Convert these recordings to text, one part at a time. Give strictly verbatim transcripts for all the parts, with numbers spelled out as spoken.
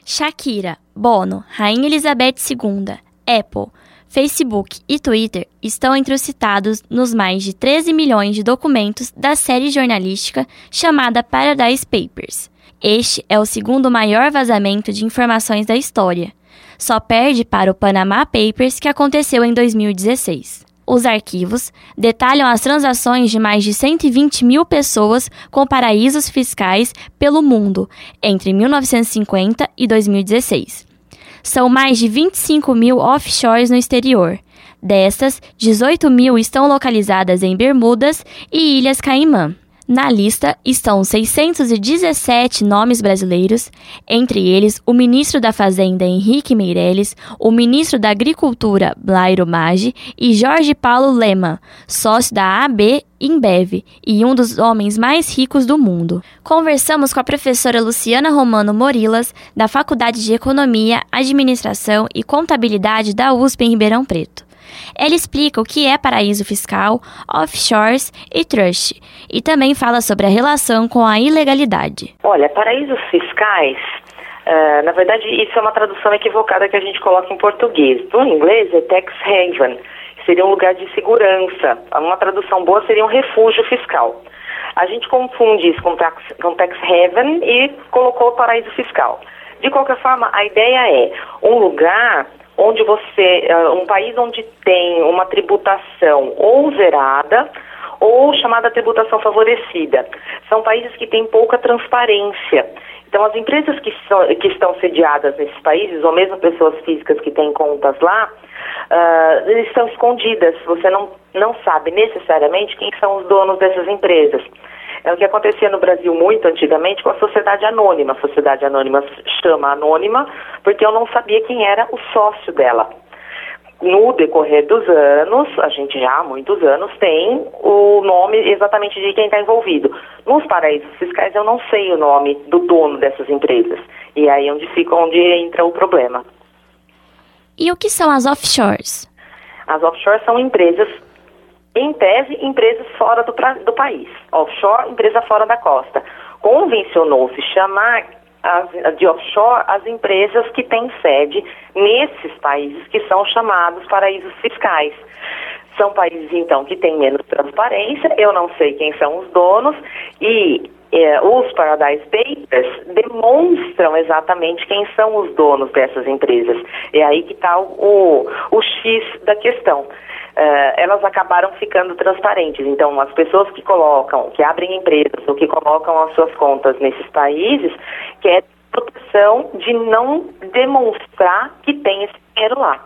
Shakira, Bono, Rainha Elizabeth segunda, Apple, Facebook e Twitter estão entre os citados nos mais de treze milhões de documentos da série jornalística chamada Paradise Papers. Este é o segundo maior vazamento de informações da história. Só perde para o Panama Papers, que aconteceu em dois mil e dezesseis. Os arquivos detalham as transações de mais de cento e vinte mil pessoas com paraísos fiscais pelo mundo entre mil novecentos e cinquenta e dois mil e dezesseis. São mais de vinte e cinco mil offshores no exterior. Destas, dezoito mil estão localizadas em Bermudas e Ilhas Caimã. Na lista estão seiscentos e dezessete nomes brasileiros, entre eles o ministro da Fazenda Henrique Meirelles, o ministro da Agricultura Blairo Maggi e Jorge Paulo Lemann, sócio da A B InBev e um dos homens mais ricos do mundo. Conversamos com a professora Luciana Romano Morilas, da Faculdade de Economia, Administração e Contabilidade da U S P em Ribeirão Preto. Ela explica o que é paraíso fiscal, offshores e trust, e também fala sobre a relação com a ilegalidade. Olha, paraísos fiscais, uh, na verdade isso é uma tradução equivocada que a gente coloca em português. No inglês é tax haven, seria um lugar de segurança. Uma tradução boa seria um refúgio fiscal. A gente confunde isso com tax, com tax haven e colocou paraíso fiscal. De qualquer forma, a ideia é um lugar onde você, um país onde tem uma tributação ou zerada ou chamada tributação favorecida. São países que têm pouca transparência. Então, as empresas que, são, que estão sediadas nesses países, ou mesmo pessoas físicas que têm contas lá, uh, estão escondidas. Você não, não sabe necessariamente quem são os donos dessas empresas. É o que acontecia no Brasil muito antigamente com a sociedade anônima. A sociedade anônima chama anônima porque eu não sabia quem era o sócio dela. No decorrer dos anos, a gente já há muitos anos tem o nome exatamente de quem está envolvido. Nos paraísos fiscais eu não sei o nome do dono dessas empresas. E aí é onde fica, onde entra o problema. E o que são as offshores? As offshores são empresas, em tese, empresas fora do, pra, do país. Offshore, empresa fora da costa. Convencionou-se chamar as, de offshore as empresas que têm sede nesses países que são chamados paraísos fiscais. São países, então, que têm menos transparência, eu não sei quem são os donos, e eh, os Paradise Papers demonstram exatamente quem são os donos dessas empresas. É aí que está o, o, o X da questão. Uh, elas acabaram ficando transparentes. Então, as pessoas que colocam, que abrem empresas ou que colocam as suas contas nesses países, querem proteção de não demonstrar que tem esse dinheiro lá.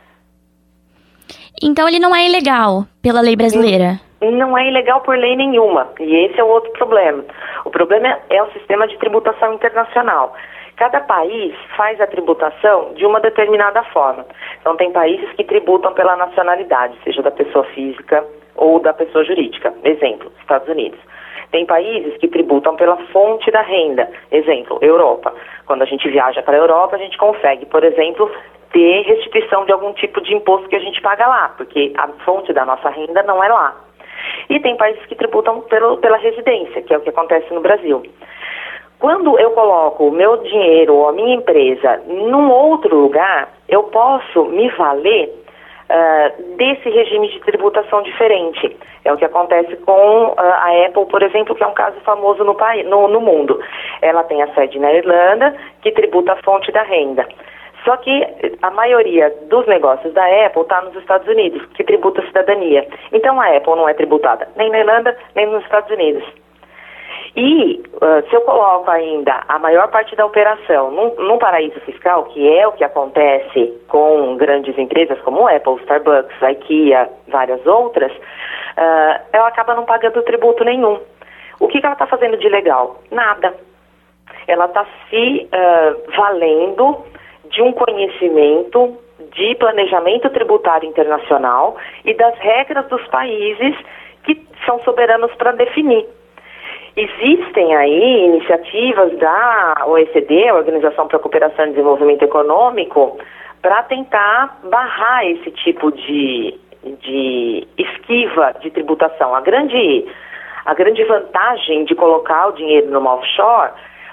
Então, ele não é ilegal pela lei brasileira? Não, não é ilegal por lei nenhuma. E esse é o outro problema. O problema é o sistema de tributação internacional. Cada país faz a tributação de uma determinada forma. Então, tem países que tributam pela nacionalidade, seja da pessoa física ou da pessoa jurídica. Exemplo, Estados Unidos. Tem países que tributam pela fonte da renda. Exemplo, Europa. Quando a gente viaja para a Europa, a gente consegue, por exemplo, ter restituição de algum tipo de imposto que a gente paga lá, porque a fonte da nossa renda não é lá. E tem países que tributam pelo, pela residência, que é o que acontece no Brasil. Quando eu coloco o meu dinheiro ou a minha empresa num outro lugar, eu posso me valer uh, desse regime de tributação diferente. É o que acontece com uh, a Apple, por exemplo, que é um caso famoso no, no, no mundo. Ela tem a sede na Irlanda, que tributa a fonte da renda. Só que a maioria dos negócios da Apple está nos Estados Unidos, que tributa a cidadania. Então a Apple não é tributada nem na Irlanda, nem nos Estados Unidos. E uh, se eu coloco ainda a maior parte da operação num, num paraíso fiscal, que é o que acontece com grandes empresas como Apple, Starbucks, IKEA, várias outras, uh, ela acaba não pagando tributo nenhum. O que, que ela está fazendo de legal? Nada. Ela está se uh, valendo de um conhecimento de planejamento tributário internacional e das regras dos países que são soberanos para definir. Existem aí iniciativas da O E C D, a Organização para a Cooperação e Desenvolvimento Econômico, para tentar barrar esse tipo de, de esquiva de tributação. A grande, a grande vantagem de colocar o dinheiro numa offshore,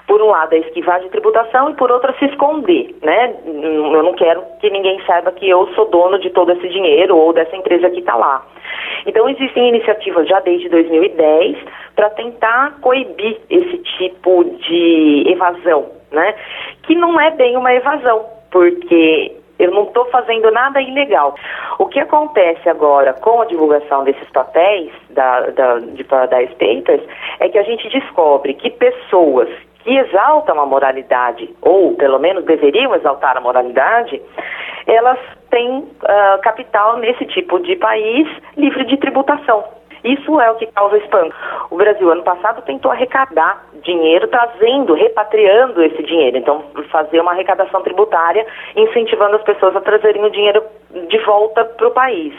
Por um lado, é esquivar de tributação e por outro, se esconder, né? Eu não quero que ninguém saiba que eu sou dono de todo esse dinheiro ou dessa empresa que está lá. Então, existem iniciativas já desde dois mil e dez para tentar coibir esse tipo de evasão, né? Que não é bem uma evasão, porque eu não estou fazendo nada ilegal. O que acontece agora com a divulgação desses papéis da, da, de Paradise Papers é que a gente descobre que pessoas que exaltam a moralidade, ou pelo menos deveriam exaltar a moralidade, elas têm uh, capital nesse tipo de país livre de tributação. Isso é o que causa espanto. O Brasil, ano passado, tentou arrecadar dinheiro, trazendo, repatriando esse dinheiro. Então, fazer uma arrecadação tributária, incentivando as pessoas a trazerem o dinheiro de volta para o país.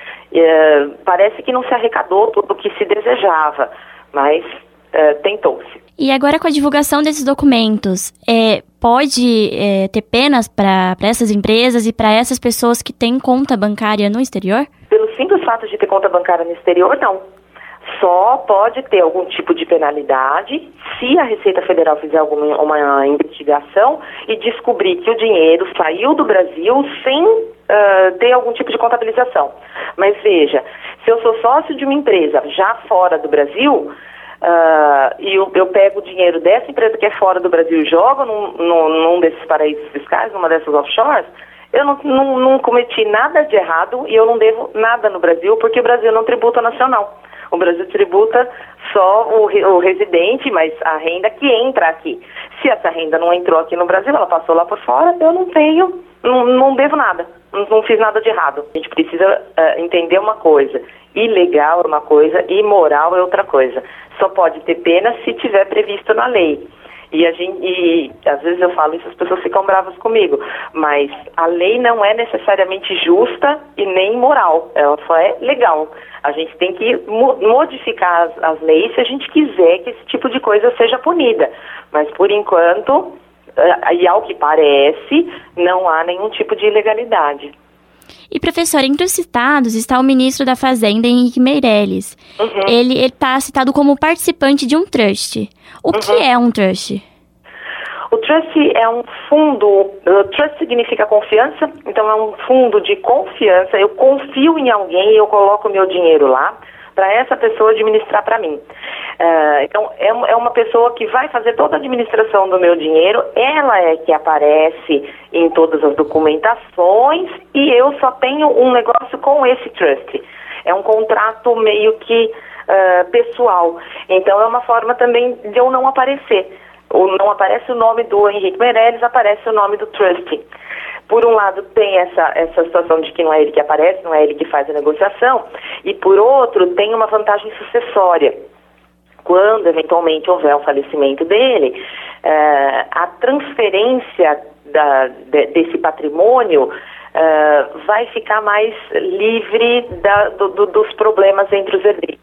É, parece que não se arrecadou tudo o que se desejava, mas é, tentou-se. E agora, com a divulgação desses documentos, é, pode é, ter penas para essas empresas e para essas pessoas que têm conta bancária no exterior? Pelo simples fato de ter conta bancária no exterior, não. Só pode ter algum tipo de penalidade se a Receita Federal fizer alguma uma investigação e descobrir que o dinheiro saiu do Brasil sem uh, ter algum tipo de contabilização. Mas veja, se eu sou sócio de uma empresa já fora do Brasil, Uh, e eu, eu pego o dinheiro dessa empresa que é fora do Brasil e jogo num, num, num desses paraísos fiscais, numa dessas offshores, eu não, não, não cometi nada de errado e eu não devo nada no Brasil, porque o Brasil não tributa nacional. O Brasil tributa só o, o residente, mas a renda que entra aqui. Se essa renda não entrou aqui no Brasil, ela passou lá por fora, eu não tenho, não, não devo nada, não, não fiz nada de errado. A gente precisa uh, entender uma coisa: ilegal é uma coisa, imoral é outra coisa. Só pode ter pena se tiver previsto na lei. E, a gente, e às vezes eu falo isso, as pessoas ficam bravas comigo, mas a lei não é necessariamente justa e nem moral, ela só é legal. A gente tem que modificar as, as leis se a gente quiser que esse tipo de coisa seja punida. Mas, por enquanto, e ao que parece, não há nenhum tipo de ilegalidade. E, professor, entre os citados está o ministro da Fazenda, Henrique Meirelles. Uhum. Ele está citado como participante de um trust. O uhum. que é um trust? O trust é um fundo, uh, trust significa confiança, então é um fundo de confiança. Eu confio em alguém e eu coloco meu dinheiro lá para essa pessoa administrar para mim. Uh, então, é, é uma pessoa que vai fazer toda a administração do meu dinheiro, ela é que aparece em todas as documentações e eu só tenho um negócio com esse trust. É um contrato meio que uh, pessoal. Então, é uma forma também de eu não aparecer. Ou não aparece o nome do Henrique Meirelles, aparece o nome do trust. Por um lado, tem essa, essa situação de que não é ele que aparece, não é ele que faz a negociação, e por outro, tem uma vantagem sucessória. Quando, eventualmente, houver o falecimento dele, uh, a transferência da, de, desse patrimônio uh, vai ficar mais livre da, do, do, dos problemas entre os herdeiros.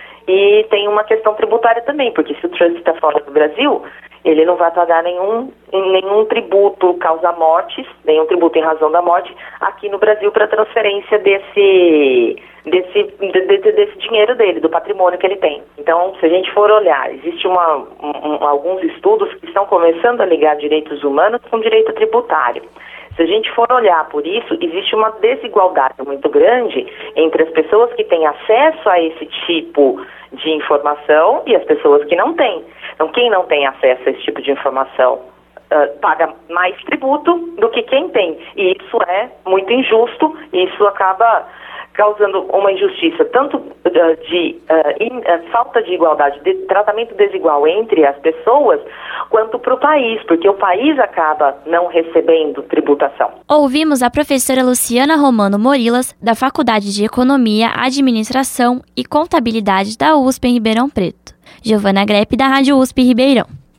E tem uma questão tributária também, porque se o trust está fora do Brasil, ele não vai pagar nenhum, nenhum tributo causa-mortes, nenhum tributo em razão da morte aqui no Brasil para transferência desse, desse, de, desse dinheiro dele, do patrimônio que ele tem. Então, se a gente for olhar, existe uma, um, alguns estudos que estão começando a ligar direitos humanos com direito tributário. Se a gente for olhar por isso, existe uma desigualdade muito grande entre as pessoas que têm acesso a esse tipo de informação e as pessoas que não têm. Então, quem não tem acesso a esse tipo de informação uh, paga mais tributo do que quem tem. E isso é muito injusto, e isso acaba causando uma injustiça, tanto uh, de uh, in, uh, falta de igualdade, de tratamento desigual entre as pessoas, quanto para o país, porque o país acaba não recebendo tributação. Ouvimos a professora Luciana Romano Morilas, da Faculdade de Economia, Administração e Contabilidade da U S P em Ribeirão Preto. Giovana Grepe, da Rádio U S P Ribeirão.